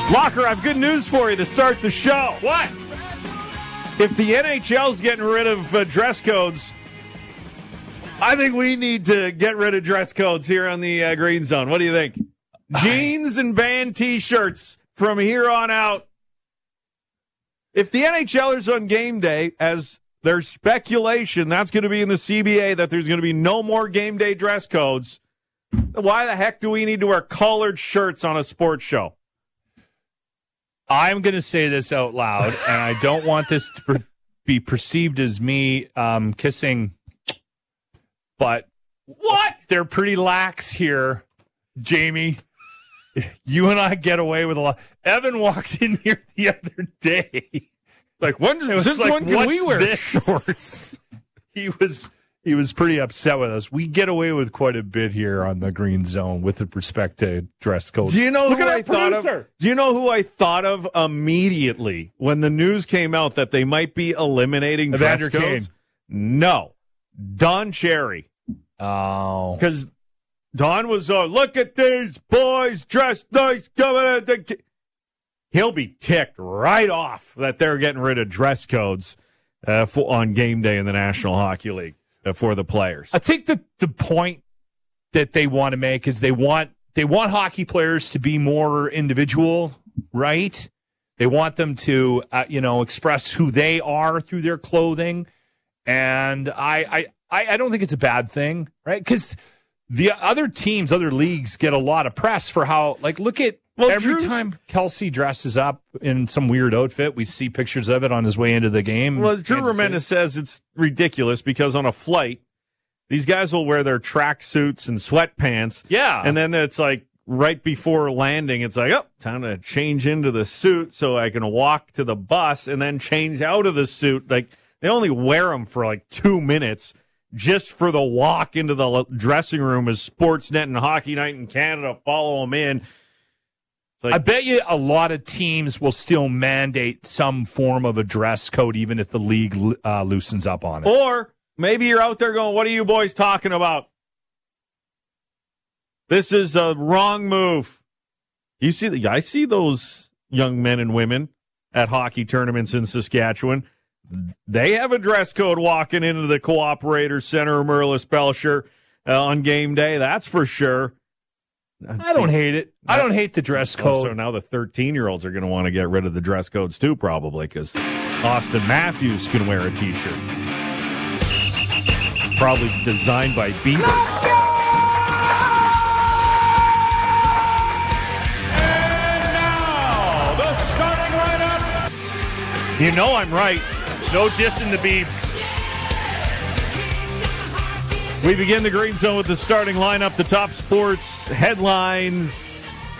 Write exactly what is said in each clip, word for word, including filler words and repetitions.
Locker, I have good news for you to start the show. What? If the N H L's getting rid of uh, dress codes, I think we need to get rid of dress codes here on the uh, Green Zone. What do you think? Jeans and band T-shirts from here on out. If the NHLers on game day, as there's speculation, that's going to be in the C B A, that there's going to be no more game day dress codes, why the heck do we need to wear collared shirts on a sports show? I'm going to say this out loud, and I don't want this to per- be perceived as me um, kissing, but what? They're pretty lax here, Jamie. You and I get away with a lot. Evan walked in here the other day. Like, when, since like, when can we wear this? shorts? He was he was pretty upset with us. We get away with quite a bit here on the Green Zone with respect to dress code. Do you know Look who at our I thought producer. of? Do you know who I thought of immediately when the news came out that they might be eliminating dress Evander codes? Kane. No, Don Cherry. Oh, Because Don was, uh, look at these boys dressed nice coming at the. Ki-. He'll be ticked right off that they're getting rid of dress codes uh, for, on game day in the National Hockey League uh, for the players. I think the the point that they want to make is they want they want hockey players to be more individual, right? They want them to uh, you know express who they are through their clothing, and I I I don't think it's a bad thing, right? Because the other teams, other leagues get a lot of press for how, like, look at well, every Drew's, time Kelsey dresses up in some weird outfit, we see pictures of it on his way into the game. Well, Drew Ramirez says it's ridiculous because on a flight, these guys will wear their track suits and sweatpants. Yeah. And then it's like right before landing, it's like, oh, time to change into the suit so I can walk to the bus and then change out of the suit. Like, they only wear them for like two minutes. Just for the walk into the dressing room as Sportsnet and Hockey Night in Canada follow them in. Like, I bet you a lot of teams will still mandate some form of a dress code, even if the league uh, loosens up on it. Or maybe you're out there going, what are you boys talking about? This is a wrong move. You see, the, I see those young men and women at hockey tournaments in Saskatchewan. They have a dress code walking into the Cooperator Center, Merlis Belcher, uh, on game day. That's for sure. I don't hate it. I don't hate the dress code. Oh, so now the thirteen-year-olds are going to want to get rid of the dress codes too, probably, because Austin Matthews can wear a T-shirt. Probably designed by Bieber. And now, the starting lineup. You know I'm right. No dissing the Beebs. We begin the Green Zone with the starting lineup, the top sports headlines.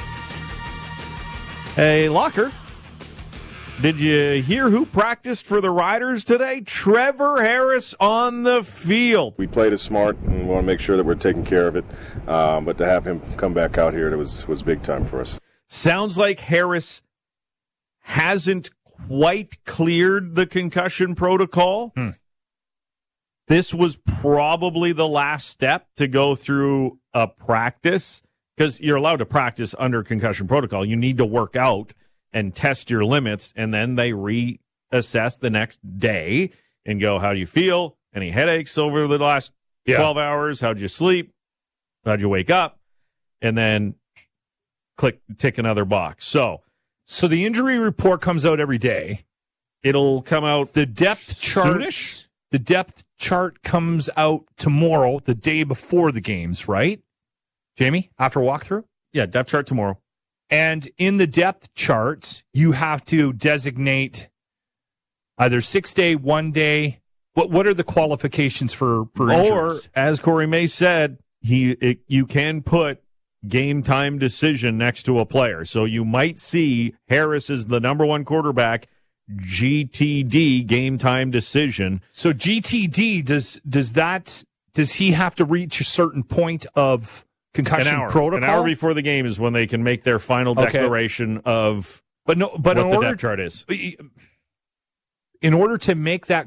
Hey, Locker, did you hear who practiced for the Riders today? Trevor Harris on the field. We played it smart and want to make sure that we're taking care of it. Um, but to have him come back out here, it was, was big time for us. Sounds like Harris hasn't quite cleared the concussion protocol. Hmm. This was probably the last step to go through a practice, because you're allowed to practice under concussion protocol. You need to work out and test your limits, and then they reassess the next day and go, how do you feel? Any headaches over the last yeah. twelve hours? How'd you sleep? How'd you wake up? And then click, tick another box. So, So the injury report comes out every day. It'll come out the depth chart. Soonish? The depth chart comes out tomorrow, the day before the games, right? Jamie, after walkthrough? Yeah, depth chart tomorrow. And in the depth chart, you have to designate either six day, one day. What what are the qualifications for, for injuries? Or, as Corey May said, he it, you can put game time decision next to a player. So you might see Harris is the number one quarterback, G T D, game time decision. So G T D, does does that does he have to reach a certain point of concussion an hour, protocol? An hour before the game is when they can make their final declaration okay. of but no, but what in the order, depth chart is. In order to make that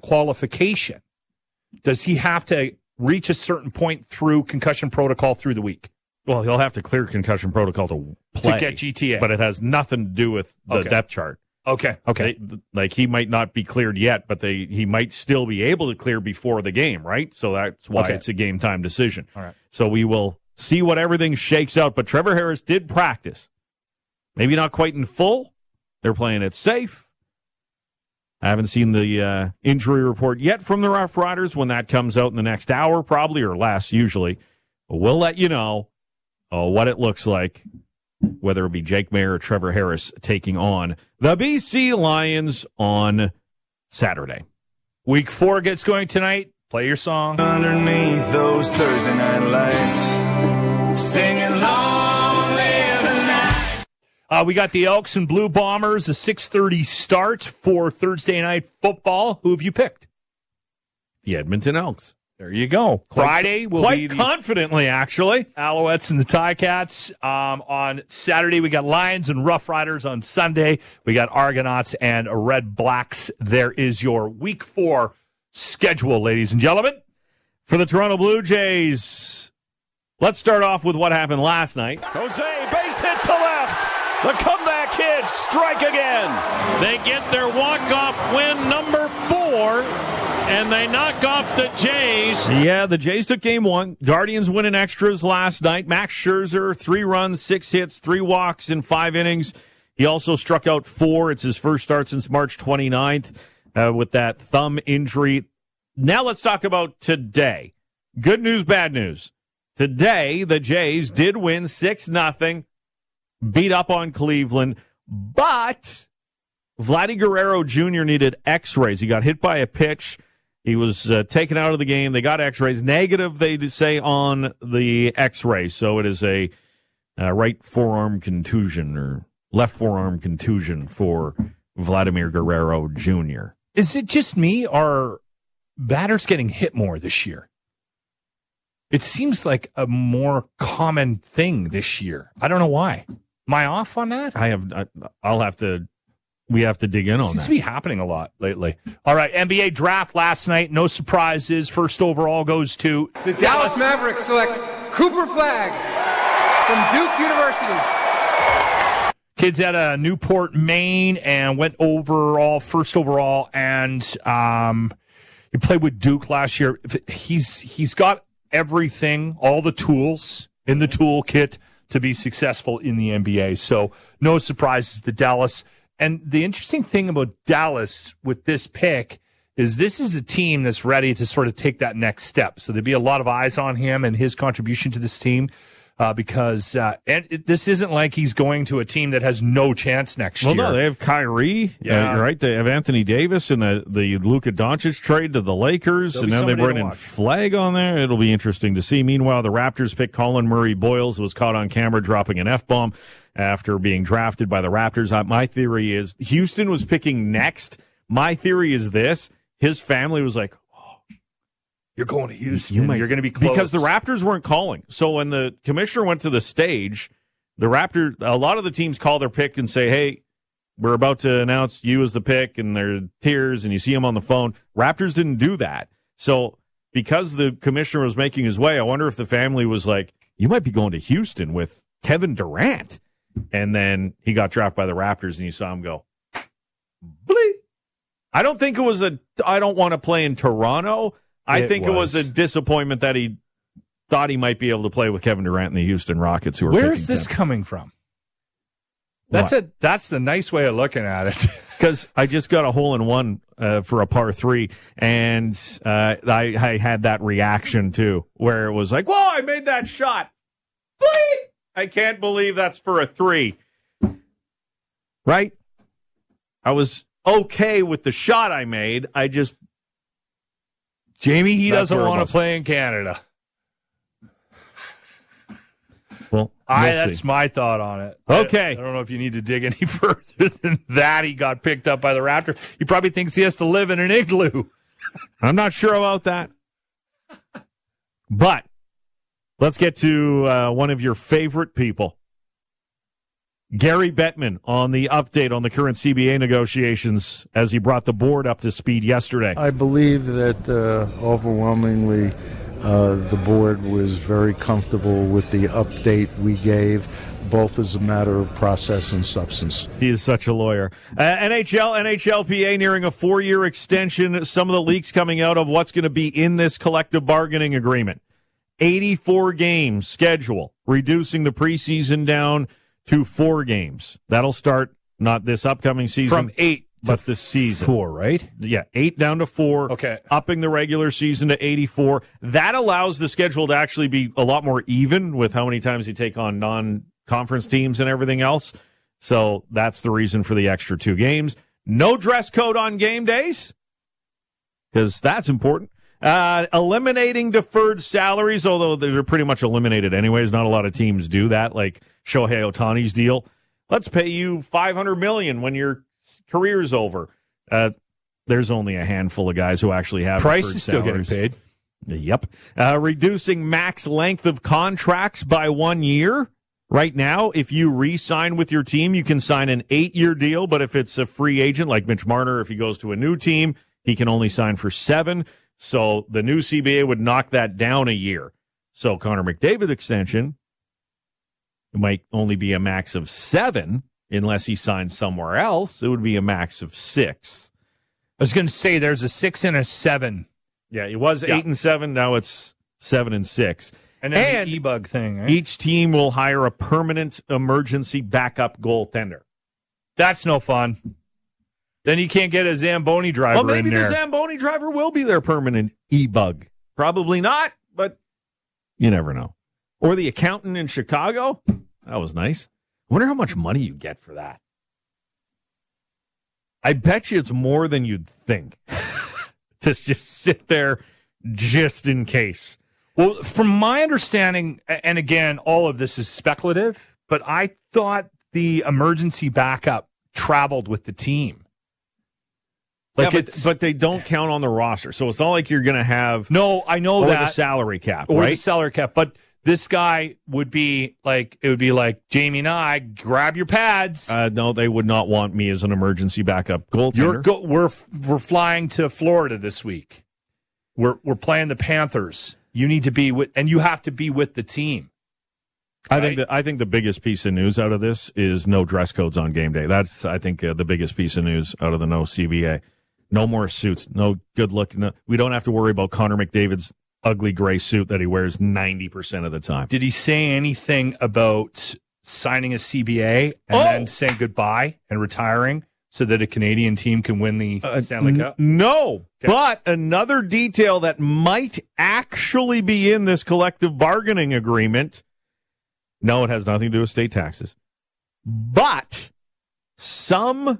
qualification, does he have to reach a certain point through concussion protocol through the week? Well, he'll have to clear concussion protocol to play. To get G T A. But it has nothing to do with the Okay. depth chart. Okay. Okay. They, like, he might not be cleared yet, but they he might still be able to clear before the game, right? So that's why Okay. it's a game time decision. All right. So we will see what everything shakes out. But Trevor Harris did practice. Maybe not quite in full. They're playing it safe. I haven't seen the uh, injury report yet from the Rough Riders. When that comes out in the next hour, probably, or less, usually. But we'll let you know uh, what it looks like, whether it be Jake Mayer or Trevor Harris taking on the B C Lions on Saturday. Week four gets going tonight. Play your song. Underneath those Thursday night lights, singing long live the night. Uh, we got the Elks and Blue Bombers, a six thirty start for Thursday night football. Who have you picked? The Edmonton Elks. There you go. Friday will Quite be the confidently, actually. Alouettes and the Ticats. Um, on Saturday, we got Lions and Rough Riders. On Sunday, we got Argonauts and Red Blacks. There is your week four schedule, ladies and gentlemen. For the Toronto Blue Jays, let's start off with what happened last night. Jose, base hit to left. The comeback kids strike again. They get their walk-off win number four, and they knock off the Jays. Yeah, the Jays took game one. Guardians winning extras last night. Max Scherzer, three runs, six hits, three walks in five innings. He also struck out four. It's his first start since March twenty-ninth uh, with that thumb injury. Now let's talk about today. Good news, bad news. Today, the Jays did win six nothing, beat up on Cleveland, but Vladdy Guerrero Junior needed x-rays. He got hit by a pitch. He was uh, taken out of the game. They got x-rays. Negative, they say, on the x-ray. So it is a uh, right forearm contusion or left forearm contusion for Vladimir Guerrero Junior Is it just me, or are batters getting hit more this year? It seems like a more common thing this year. I don't know why. Am I off on that? I have. I, I'll have to. We have to dig in It on seems that. to be happening a lot lately. All right, N B A draft last night. No surprises. First overall goes to The Dallas Mavericks select Cooper Flagg from Duke University. Kids out of Newport, Maine, and went overall, first overall, and um, he played with Duke last year. He's he's got everything, all the tools in the toolkit to be successful in the N B A. So no surprises to Dallas. And the interesting thing about Dallas with this pick is this is a team that's ready to sort of take that next step. So there'd be a lot of eyes on him and his contribution to this team. Uh, because uh, and it, this isn't like he's going to a team that has no chance next Well, year. no, they have Kyrie. Yeah. Uh, you're right. They have Anthony Davis in the, the Luka Doncic trade to the Lakers. There'll and be now they somebody to bring in watch. Flag on there. It'll be interesting to see. Meanwhile, the Raptors pick Colin Murray Boyles, was caught on camera dropping an F-bomb after being drafted by the Raptors. Uh, my theory is Houston was picking next. My theory is this. His family was like, You're going to Houston. You might, You're going to be close. because the Raptors weren't calling. So when the commissioner went to the stage, the Raptors, a lot of the teams call their pick and say, "Hey, we're about to announce you as the pick," and there's tears, and you see them on the phone. Raptors didn't do that. So because the commissioner was making his way, I wonder if the family was like, "You might be going to Houston with Kevin Durant," and then he got drafted by the Raptors, and you saw him go, bleep. I don't think it was a. I don't want to play in Toronto. I It think it was was. a disappointment that he thought he might be able to play with Kevin Durant and the Houston Rockets, who are Where is this picking coming from? That's a that's the nice way of looking at it. because I just got a hole in one uh, for a par three, and uh, I, I had that reaction too, where it was like, "Whoa, I made that shot! Bleep! I can't believe that's for a three." Right? I was okay with the shot I made. I just Jamie, he That's doesn't where it want was. to play in Canada. well, I we'll that's see. my thought on it. Okay. I, I don't know if you need to dig any further than that. He got picked up by the Raptors. He probably thinks he has to live in an igloo. I'm not sure about that. But let's get to uh, one of your favorite people. Gary Bettman on the update on the current C B A negotiations as he brought the board up to speed yesterday. I believe that uh, overwhelmingly uh, the board was very comfortable with the update we gave, both as a matter of process and substance. He is such a lawyer. Uh, N H L, N H L P A nearing a four-year extension. Some of the leaks coming out of what's going to be in this collective bargaining agreement. eighty-four games schedule, reducing the preseason down to four games. That'll start not this upcoming season. From eight but to this season. Four, right? Yeah, eight down to four. Okay. Upping the regular season to eighty-four. That allows the schedule to actually be a lot more even with how many times you take on non-conference teams and everything else. So that's the reason for the extra two games. No dress code on game days, because that's important. Uh, eliminating deferred salaries, although they're pretty much eliminated anyways. Not a lot of teams do that, like Shohei Ohtani's deal. Let's pay you five hundred million dollars when your career's over. Uh, there's only a handful of guys who actually have Price deferred is still salaries. getting paid. Yep. Uh, reducing max length of contracts by one year. Right now, if you re-sign with your team, you can sign an eight-year deal, but if it's a free agent like Mitch Marner, if he goes to a new team, he can only sign for seven. So the new C B A would knock that down a year. So Connor McDavid extension, it might only be a max of seven unless he signs somewhere else. It would be a max of six. I was going to say there's a six and a seven. Yeah, it was Yeah. eight and seven. Now it's seven and six. And then And the e-bug thing, right? Each team will hire a permanent emergency backup goaltender. That's no fun. Then you can't get a Zamboni driver Well, maybe in the there. Zamboni driver will be their permanent e-bug. Probably not, but you never know. Or the accountant in Chicago. That was nice. I wonder how much money you get for that. I bet you it's more than you'd think. To just sit there just in case. Well, from my understanding, and again, all of this is speculative, but I thought the emergency backup traveled with the team. Like Like yeah, but, it's, but they don't count on the roster. So it's not like you're going to have no, I know or that the salary cap, or right? the salary cap, but this guy would be like, it would be like, Jamie and I, grab your pads. Uh, no, they would not want me as an emergency backup goaltender. You're go- we're we're flying to Florida this week. We're we're playing the Panthers. You need to be with, and you have to be with the team. I think right? the, I think the biggest piece of news out of this is no dress codes on game day. That's I think uh, the biggest piece of news out of the no C B A. No more suits. No good look. No, we don't have to worry about Connor McDavid's ugly gray suit that he wears ninety percent of the time. Did he say anything about signing a C B A and Oh! then saying goodbye and retiring so that a Canadian team can win the Uh, Stanley n- Cup? No, Okay. but another detail that might actually be in this collective bargaining agreement. No, it has nothing to do with state taxes. But some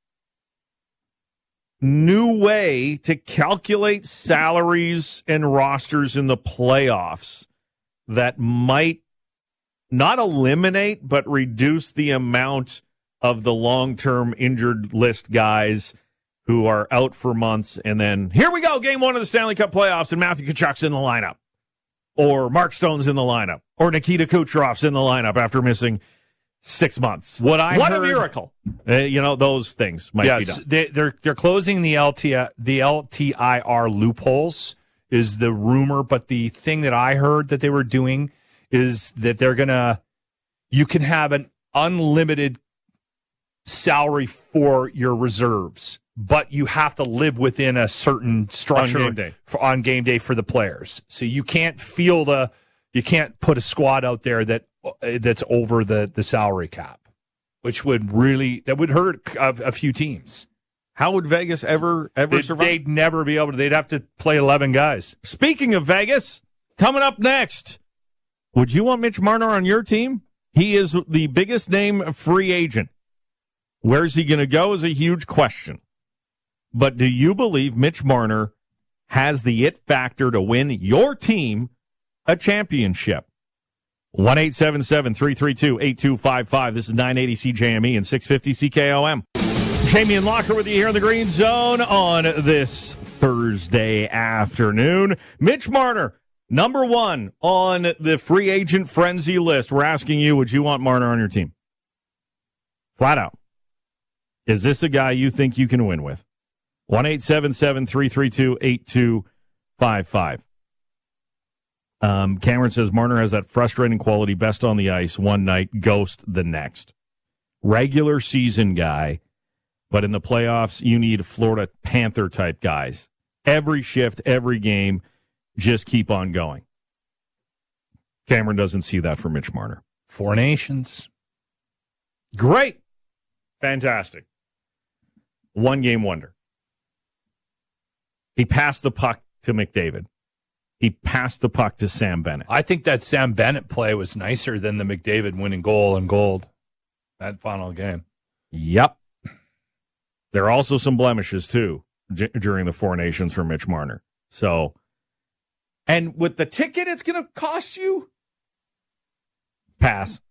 new way to calculate salaries and rosters in the playoffs that might not eliminate, but reduce the amount of the long-term injured list guys who are out for months. And then here we go, game one of the Stanley Cup playoffs, and Matthew Tkachuk's in the lineup. Or Mark Stone's in the lineup. Or Nikita Kucherov's in the lineup after missing six months. What I what heard, a miracle. Uh, you know, those things might be yes, done. they, they're they're closing the L T I, the L T I R loopholes is the rumor, but the thing that I heard that they were doing is that they're gonna you can have an unlimited salary for your reserves, but you have to live within a certain structure On game day. For, on game day for the players. So you can't feel the you can't put a squad out there that that's over the the salary cap, which would really that would hurt a, a few teams. How would Vegas ever ever They'd, survive? they'd never be able to. They'd have to play eleven guys. Speaking of Vegas, coming up next, would you want Mitch Marner on your team? He is the biggest name free agent. Where's he going to go is a huge question. But do you believe Mitch Marner has the it factor to win your team a championship? one eight seven seven, three three two, eight two five five. This is nine eighty C J M E and six fifty C K O M. Jamie and Locker with you here in the Green Zone on this Thursday afternoon. Mitch Marner, number one on the free agent frenzy list. We're asking you, would you want Marner on your team? Flat out. Is this a guy you think you can win with? one eight seven seven, three three two, eight two five five. Um, Cameron says Marner has that frustrating quality, best on the ice one night, ghost the next. Regular season guy, but in the playoffs, you need Florida Panther-type guys. Every shift, every game, just keep on going. Cameron doesn't see that for Mitch Marner. Four Nations. Great. Fantastic. One-game wonder. He passed the puck to McDavid. He passed the puck to Sam Bennett. I think that Sam Bennett play was nicer than the McDavid winning goal and gold that final game. Yep. There are also some blemishes, too, j- during the Four Nations for Mitch Marner. So, and with the ticket it's going to cost you, pass.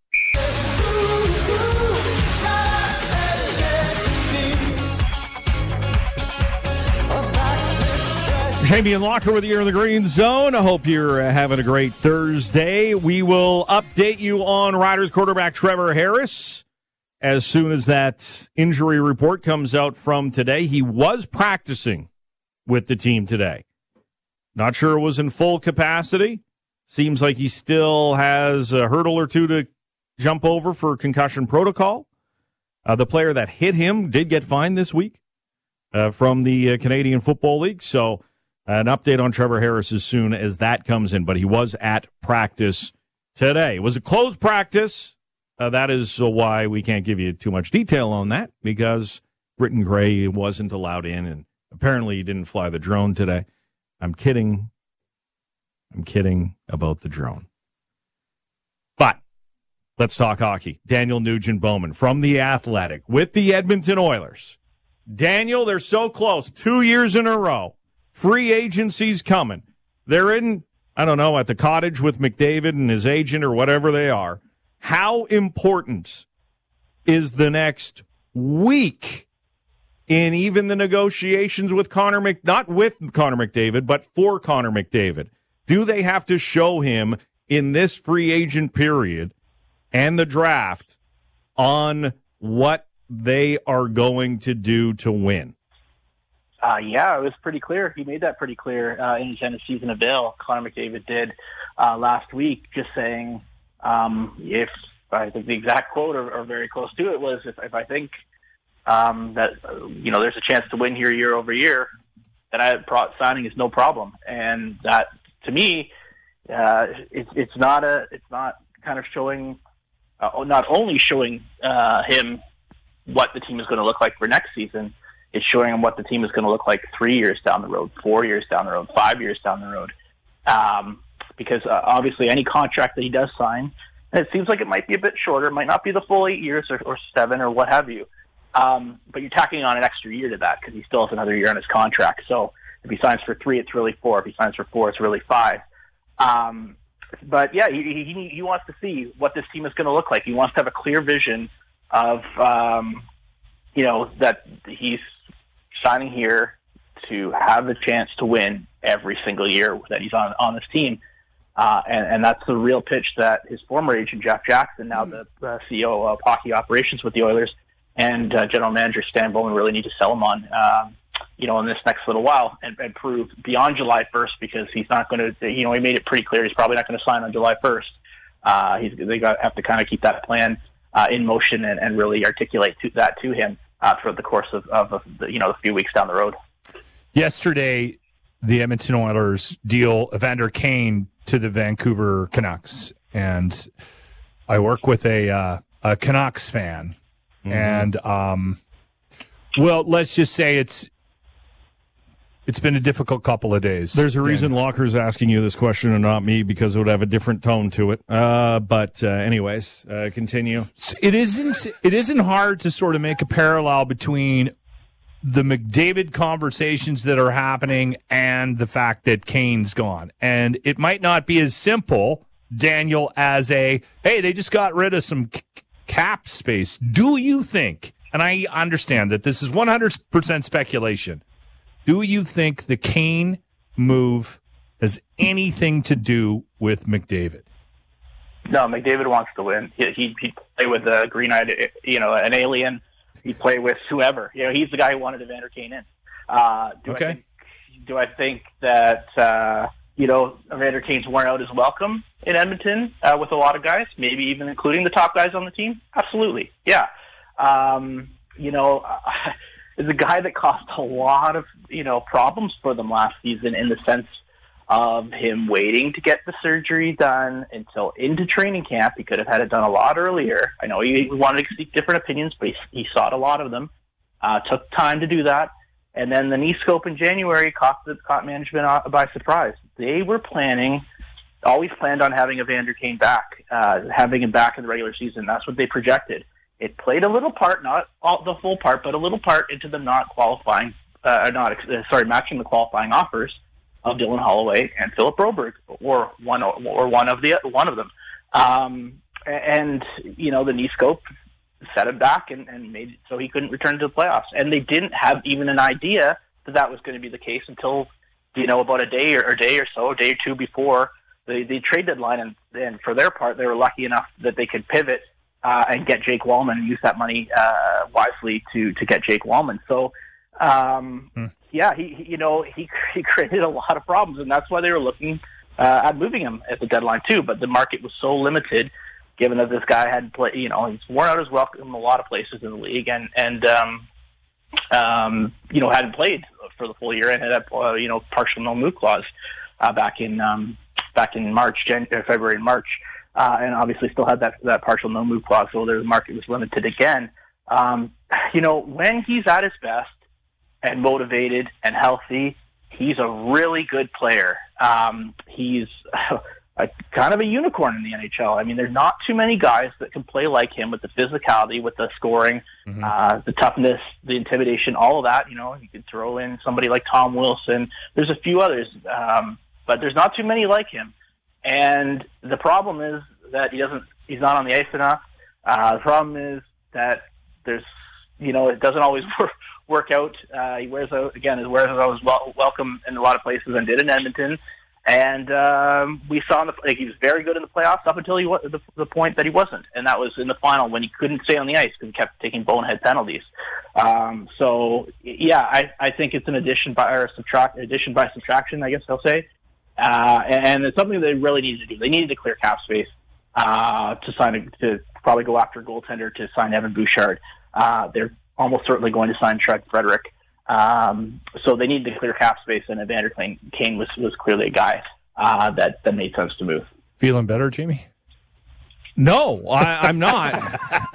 Jamie and Locker with you in the Green Zone. I hope you're uh, having a great Thursday. We will update you on Riders quarterback Trevor Harris as soon as that injury report comes out from today. He was practicing with the team today. Not sure it was in full capacity. Seems like he still has a hurdle or two to jump over for concussion protocol. Uh, the player that hit him did get fined this week uh, from the uh, Canadian Football League. So an update on Trevor Harris as soon as that comes in. But he was at practice today. It was a closed practice. Uh, that is uh, why we can't give you too much detail on that, because Britton Gray wasn't allowed in, and apparently he didn't fly the drone today. I'm kidding. I'm kidding about the drone. But let's talk hockey. Daniel Nugent-Bowman from The Athletic with the Edmonton Oilers. Daniel, they're so close. Two years in a row. Free agency's coming. They're in, I don't know, at the cottage with McDavid and his agent or whatever they are. How important is the next week in even the negotiations with Connor Mc, not with Connor McDavid, but for Connor McDavid? Do they have to show him in this free agent period and the draft on what they are going to do to win? Uh, yeah, it was pretty clear. He made that pretty clear uh, in his end of season avail. Connor McDavid did uh, last week, just saying, um, if I think the exact quote or, or very close to it was, if, if I think um, that uh, you know there's a chance to win here year over year, then I pro- signing is no problem. And that, to me, uh, it's it's not a it's not kind of showing, uh, not only showing uh, him what the team is going to look like for next season. It's showing him what the team is going to look like three years down the road, four years down the road, five years down the road. Um, because uh, obviously any contract that he does sign, and it seems like it might be a bit shorter, it might not be the full eight years or, or seven or what have you. Um, but you're tacking on an extra year to that because he still has another year on his contract. So if he signs for three, it's really four. If he signs for four, it's really five. Um, but yeah, he, he, he wants to see what this team is going to look like. He wants to have a clear vision of, um, you know, that he's signing here to have the chance to win every single year that he's on on this team. Uh, and, and that's the real pitch that his former agent, Jeff Jackson, now the uh, C E O of hockey operations with the Oilers, and uh, general manager Stan Bowman really need to sell him on, um, you know, in this next little while and, and prove beyond July first, because he's not going to, you know, he made it pretty clear he's probably not going to sign on July first. Uh, he's, they got have to kind of keep that plan uh, in motion and, and really articulate to, that to him uh, for the course of, of, of the, you know, a few weeks down the road. Yesterday, the Edmonton Oilers deal Evander Kane to the Vancouver Canucks, and I work with a uh, a Canucks fan, mm-hmm. and um, well, let's just say it's it's been a difficult couple of days. There's a reason Locker's asking you this question and not me, because it would have a different tone to it. Uh, but uh, anyways, uh, continue. It isn't it isn't hard to sort of make a parallel between the McDavid conversations that are happening and the fact that Kane's gone. And it might not be as simple, Daniel, as a, hey, they just got rid of some c- cap space. Do you think, and I understand that this is one hundred percent speculation, do you think the Kane move has anything to do with McDavid? No, McDavid wants to win. He, he, he'd play with a green-eyed, you know, an alien. He'd play with whoever. You know, he's the guy who wanted Evander Kane in. Uh, do okay. I think, do I think that uh, you know, Evander Kane's worn out his welcome in Edmonton uh, with a lot of guys, maybe even including the top guys on the team? Absolutely, yeah. Um, you know, is a guy that caused a lot of, you know, problems for them last season in the sense of him waiting to get the surgery done until into training camp. He could have had it done a lot earlier. I know he wanted to seek different opinions, but he, he sought a lot of them. Uh, took time to do that. And then the knee scope in January caught, the, caught management by surprise. They were planning, always planned on having Evander Kane back, uh, having him back in the regular season. That's what they projected. It played a little part, not all, the full part, but a little part into them not qualifying, uh, not uh, sorry, matching the qualifying offers of Dylan Holloway and Philip Broberg, or one or one of the one of them. Um, and you know, the knee scope set him back and, and made it so he couldn't return to the playoffs. And they didn't have even an idea that that was going to be the case until, you know, about a day or a day or so, a day or two before the, the trade deadline. And, and for their part, they were lucky enough that they could pivot uh, and get Jake Wallman and use that money uh, wisely to to get Jake Wallman. So, um, hmm. yeah, he, he you know he he created a lot of problems, and that's why they were looking uh, at moving him at the deadline too. But the market was so limited, given that this guy had played, you know, he's worn out his welcome in a lot of places in the league, and and um, um, you know, hadn't played for the full year and had a uh, you know partial no move clause uh, back in um, back in March, January, February, and March, uh, and obviously still had that that partial no move clause, so the market was limited again. Um, you know, when he's at his best and motivated and healthy, he's a really good player. Um, he's a, kind of a unicorn in the N H L. I mean, there's not too many guys that can play like him with the physicality, with the scoring, mm-hmm. uh, the toughness, the intimidation, all of that. You know, you could throw in somebody like Tom Wilson. There's a few others, um, but there's not too many like him. And the problem is that he doesn't. He's not on the ice enough. Uh, the problem is that there's, you know, it doesn't always work. work out. Uh, he wears out, again, he wears out his wel- welcome in a lot of places and did in Edmonton. And um, we saw in the, like, he was very good in the playoffs up until he was, the, the point that he wasn't. And that was in the final when he couldn't stay on the ice because he kept taking bonehead penalties. Um, so, yeah, I, I think it's an addition by, or subtract, addition by subtraction, I guess I'll say. Uh, and, and it's something they really needed to do. They needed to clear cap space uh, to sign, a, to probably go after a goaltender to sign Evan Bouchard. Uh, they're almost certainly going to sign Trent Frederick. Um, so they need to clear cap space, and Evander Kane was, was clearly a guy uh, that, that made sense to move. Feeling better, Jamie? No, I, I'm not.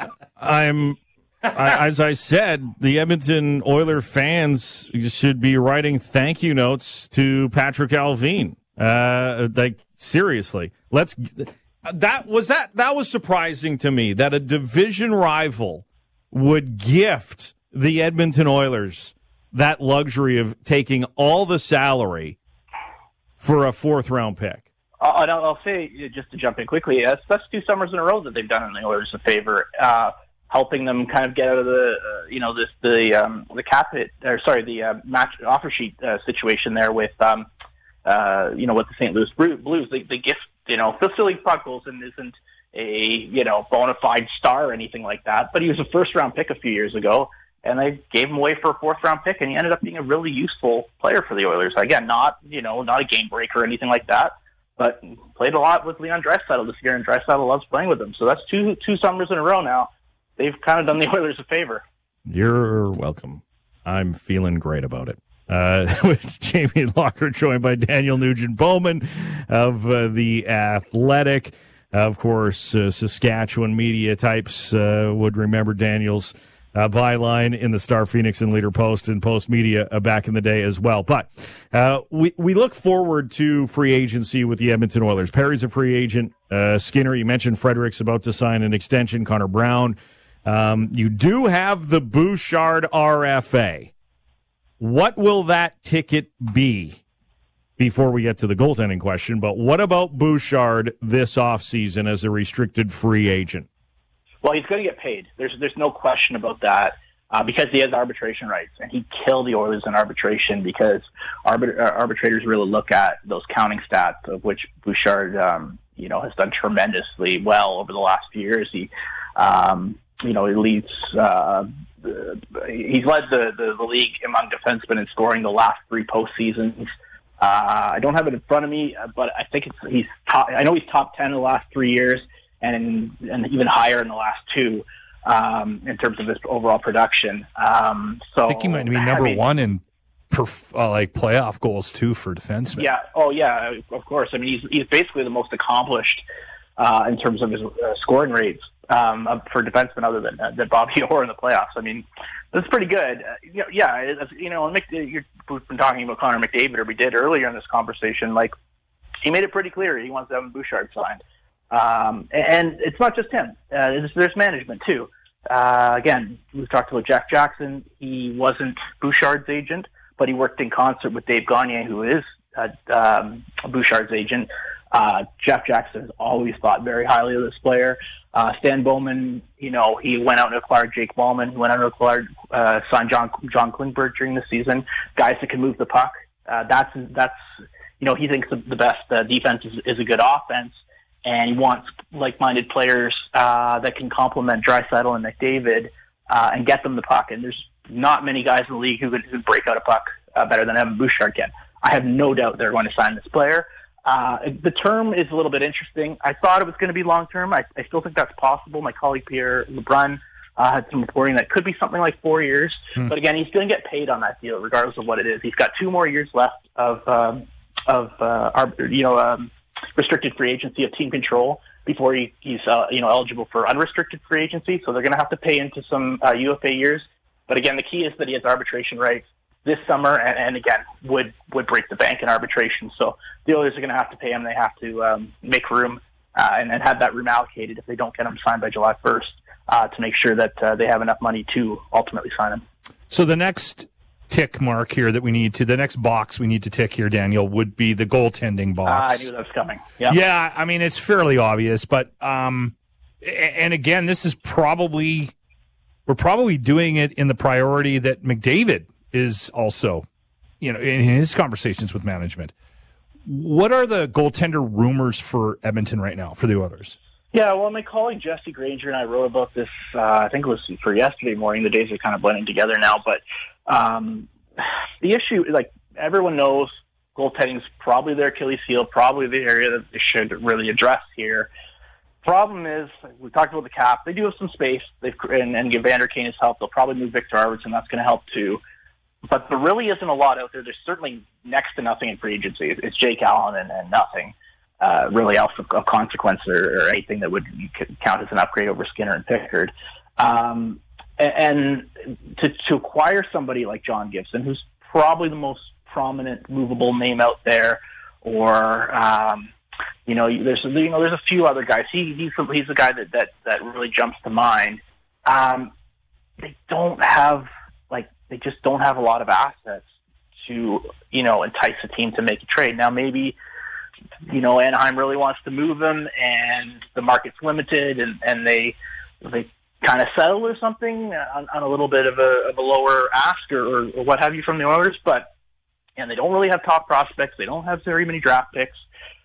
I'm, I, as I said, the Edmonton Oilers fans should be writing thank you notes to Patrick Allvin. Uh, like, seriously, let's. That was that. That was surprising to me that a division rival would gift the Edmonton Oilers that luxury of taking all the salary for a fourth round pick. Uh, and I'll, I'll say, just to jump in quickly, that's, that's two summers in a row that they've done the Oilers a favor, uh, helping them kind of get out of the, uh, you know, this the um, the cap hit, or sorry, the uh, match offer sheet uh, situation there with, um, uh, you know, with the Saint Louis Blues. They, they gift, you know, Vasily Podkolzin isn't a, you know, bona fide star or anything like that, but he was a first round pick a few years ago, and they gave him away for a fourth round pick, and he ended up being a really useful player for the Oilers. Again, not, you know, not a game breaker or anything like that, but played a lot with Leon Draisaitl this year, and Draisaitl loves playing with him. So that's two two summers in a row now. They've kind of done the Oilers a favor. You're welcome. I'm feeling great about it. Uh, with Jamie Locker, joined by Daniel Nugent-Bowman of uh, The Athletic. Of course, uh, Saskatchewan media types uh, would remember Daniel's uh, byline in the Star Phoenix and Leader Post and Post Media uh, back in the day as well. But uh, we, we look forward to free agency with the Edmonton Oilers. Perry's a free agent. Uh, Skinner, you mentioned Frederick's about to sign an extension. Connor Brown. Um, you do have the Bouchard R F A. What will that ticket be? Before we get to the goaltending question, but what about Bouchard this offseason as a restricted free agent? Well, he's going to get paid. There's there's no question about that uh, because he has arbitration rights, and he killed the Oilers in arbitration because arbit- uh, arbitrators really look at those counting stats, of which Bouchard, um, you know, has done tremendously well over the last few years. He, um, you know, he leads. Uh, he's led the, the the league among defensemen in scoring the last three postseasons. Uh, I don't have it in front of me, but I think it's he's top. I know he's top ten in the last three years, and and even higher in the last two um, in terms of his overall production. Um, so I think he might be number I mean, one in perf- uh, like playoff goals too for defensemen. Yeah. Oh, yeah. Of course. I mean, he's he's basically the most accomplished uh, in terms of his uh, scoring rates um, for defensemen, other than uh, than Bobby Orr in the playoffs. I mean, that's pretty good. Uh, you know, yeah. It's, you know, Mc, you've been talking about Connor McDavid, or we did earlier in this conversation. Like, he made it pretty clear he wants Evan Bouchard signed, um, and it's not just him. Uh, there's, there's management too. Uh, again, we've talked about Jeff Jackson. He wasn't Bouchard's agent, but he worked in concert with Dave Gagne, who is uh, um, Bouchard's agent. Uh, Jeff Jackson has always thought very highly of this player. Uh, Stan Bowman, you know, he went out and acquired Jake Ballman. He went out and acquired, uh, signed John, John Klingberg during the season. Guys that can move the puck. Uh, that's, that's, you know, he thinks the, the best uh, defense is, is a good offense. And he wants like-minded players uh, that can complement Draisaitl and McDavid uh, and get them the puck. And there's not many guys in the league who could, who could break out a puck uh, better than Evan Bouchard can. I have no doubt they're going to sign this player. Uh, the term is a little bit interesting. I thought it was going to be long-term. I, I still think that's possible. My colleague Pierre Lebrun uh, had some reporting that could be something like four years. Hmm. But again, he's going to get paid on that deal regardless of what it is. He's got two more years left of, um, of uh, our, you know, um, restricted free agency, of team control, before he, he's uh, you know eligible for unrestricted free agency. So they're going to have to pay into some uh, U F A years. But again, the key is that he has arbitration rights this summer, and, and again would would break the bank in arbitration. So the Oilers are going to have to pay him. They have to um, make room uh, and, and have that room allocated if they don't get him signed by July first uh, to make sure that uh, they have enough money to ultimately sign him. So the next tick mark here that we need to, the next box we need to tick here, Daniel, would be the goaltending box. Uh, I knew that was coming. Yeah. Yeah, I mean, it's fairly obvious, but, um, and again, this is probably, we're probably doing it in the priority that McDavid is also, you know, in his conversations with management. What are the goaltender rumors for Edmonton right now, for the Oilers? Yeah, well, my colleague Jesse Granger and I wrote about this, uh, I think it was for yesterday morning. The days are kind of blending together now, but um, the issue, like, everyone knows goaltending is probably their Achilles heel, probably the area that they should really address here. Problem is, we talked about the cap. They do have some space, They've, and, and give Vander Kane his help. They'll probably move Victor Arvidsson. That's going to help too. But there really isn't a lot out there. There's certainly next to nothing in free agency. It's Jake Allen and, and nothing uh, really else of, of consequence or, or anything that would count as an upgrade over Skinner and Pickard. Um, and and to, to acquire somebody like John Gibson, who's probably the most prominent movable name out there, or um, you know, there's you know there's a few other guys. He he's he's the guy that that, that really jumps to mind. Um, they don't have like they just don't have a lot of assets to you know entice a team to make a trade. Now maybe you know Anaheim really wants to move him, and the market's limited, and, and they they kind of settle or something on, on a little bit of a, of a lower ask or, or what have you from the Oilers, but and they don't really have top prospects. They don't have very many draft picks.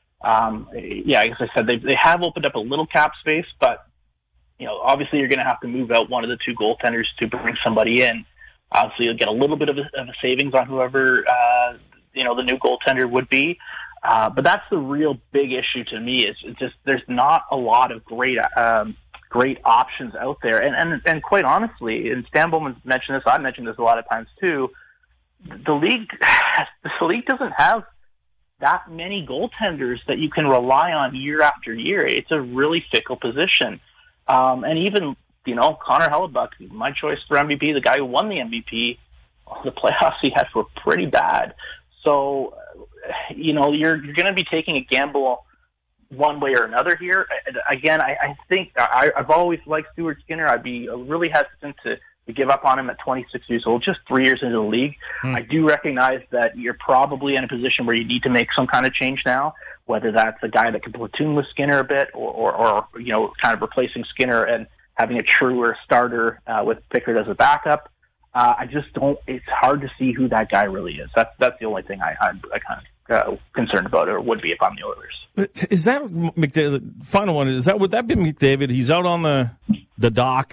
Um, yeah, as I said, they they have opened up a little cap space, but you know, obviously you're going to have to move out one of the two goaltenders to bring somebody in. Obviously, you'll get a little bit of a, of a savings on whoever uh, you know the new goaltender would be. Uh, but that's the real big issue to me. Is just there's not a lot of great um, great options out there, and and and quite honestly, and Stan Bowman mentioned this. I've mentioned this a lot of times too. The league, the league doesn't have that many goaltenders that you can rely on year after year. It's a really fickle position. Um, and even, you know, Connor Hellebuck, my choice for M V P, the guy who won the M V P, the playoffs he had were pretty bad. So, you know, you're you're going to be taking a gamble one way or another here. Again, I, I think I, I've always liked Stuart Skinner. I'd be really hesitant to, to give up on him at twenty-six years old, just three years into the league. Hmm. I do recognize that you're probably in a position where you need to make some kind of change now, whether that's a guy that can platoon with Skinner a bit or, or, or you know, kind of replacing Skinner and having a truer starter uh, with Pickard as a backup. Uh, I just don't, it's hard to see who that guy really is. That's, that's the only thing I, I'm I kind of uh, concerned about, or would be if I'm the Oilers. Is that McDavid? Final one, is that, would that be McDavid? He's out on the, the dock,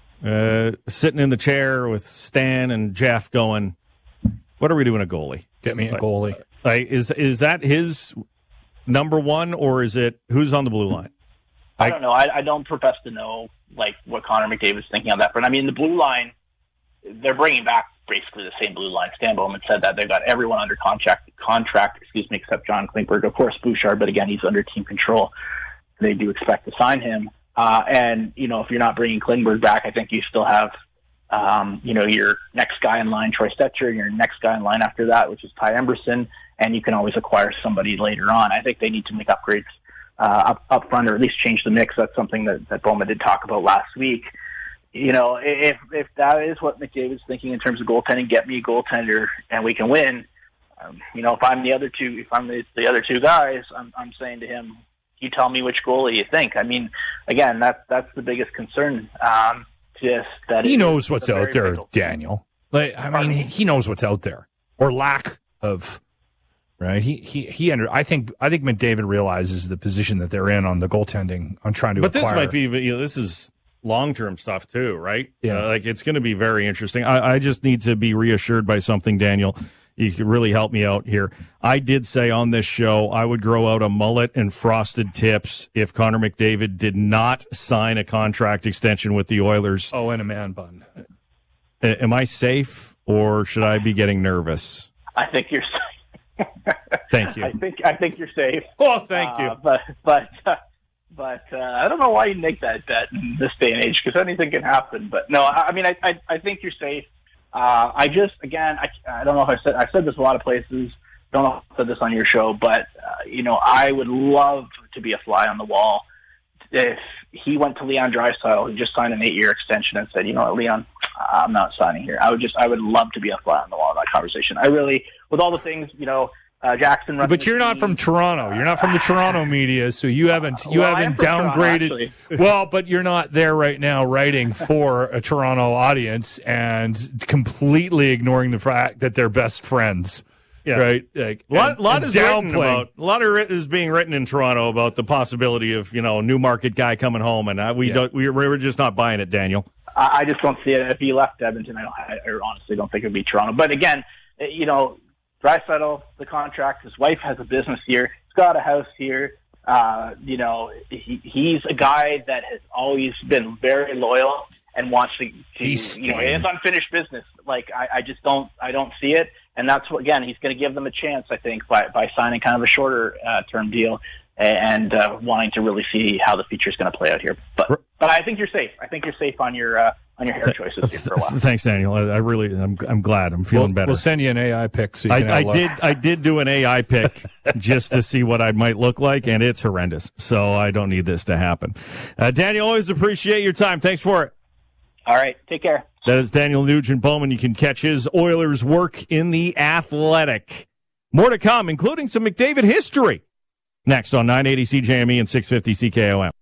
uh, sitting in the chair with Stan and Jeff going, what are we doing a goalie? Get me a but, goalie. Like, is is that his number one, or is it who's on the blue line? I don't know. I, I don't profess to know like what Connor McDavid's thinking on that front. I mean, the blue line, they're bringing back basically the same blue line. Stan Bowman said that they've got everyone under contract, contract, excuse me, except John Klingberg, of course, Bouchard, but again, he's under team control. They do expect to sign him. Uh, and, you know, if you're not bringing Klingberg back, I think you still have, um, you know, your next guy in line, Troy Stetcher, and your next guy in line after that, which is Ty Emberson, and you can always acquire somebody later on. I think they need to make upgrades uh, up, up front, or at least change the mix. That's something that, that Bowman did talk about last week. You know, if if that is what McDavid's thinking in terms of goaltending, get me a goaltender and we can win. Um, you know, if I'm the other two, if I'm the, the other two guys, I'm, I'm saying to him, you tell me which goalie you think. I mean, again, that's that's the biggest concern. Um, just that he knows what's out there, vital. Daniel. Like, I mean, he knows what's out there, or lack of. Right? He he he. Under, I think I think McDavid realizes the position that they're in on the goaltending. On trying to, but acquire. this might be. You know, this is long-term stuff too, right? Yeah. Uh, like it's going to be very interesting. I, I just need to be reassured by something, Daniel. You could really help me out here. I did say on this show I would grow out a mullet and frosted tips if Connor McDavid did not sign a contract extension with the Oilers. Oh, and a man bun. A- am I safe, or should I be getting nervous? I think you're safe. Thank you. I think I think you're safe. Oh, thank you. Uh, but but uh, but uh, I don't know why you make that bet in this day and age, because anything can happen. But no, I, I mean I, I I think you're safe. Uh, I just again I I don't know if I said I said this a lot of places. Don't know if I said this on your show, but uh, you know I would love to be a fly on the wall if he went to Leon Draisaitl, who just signed an eight-year extension, and said, you know what, Leon, I'm not signing here. I would just I would love to be a fly on the wall in that conversation. I really, with all the things, you know. Uh, Jackson, but you're not from Toronto. You're not from the Toronto media, so you haven't you well, haven't downgraded. Toronto, well, but you're not there right now writing for a Toronto audience and completely ignoring the fact that they're best friends. Yeah. Right. Like, a lot, and, lot and is written downplaying. about. A lot of it is being written in Toronto about the possibility of you know Newmarket guy coming home, and uh, we Yeah. don't. We, we're just not buying it, Daniel. I, I just don't see it. If he left Edmonton, I, don't, I, I honestly don't think it would be Toronto. But again, you know. Draisaitl, the contract, his wife has a business here. He's got a house here. Uh, you know, he, he's a guy that has always been very loyal and wants to, to you know, it's unfinished business. Like, I, I just don't, I don't see it. And that's what, again, he's going to give them a chance, I think, by, by signing kind of a shorter uh, term deal and uh, wanting to really see how the future is going to play out here. But, but I think you're safe. I think you're safe on your, uh, on your hair choices here for a while. Thanks, Daniel. I, I really, I'm, I'm glad. I'm feeling we'll, better. We'll send you an A I pic. So you can I, I have a look. did, I did do an A I pic just to see what I might look like, and it's horrendous. So I don't need this to happen. Uh, Daniel, always appreciate your time. Thanks for it. All right, take care. That is Daniel Nugent-Bowman. You can catch his Oilers work in The Athletic. More to come, including some McDavid history. Next on nine eighty C J M E and six fifty C K O M.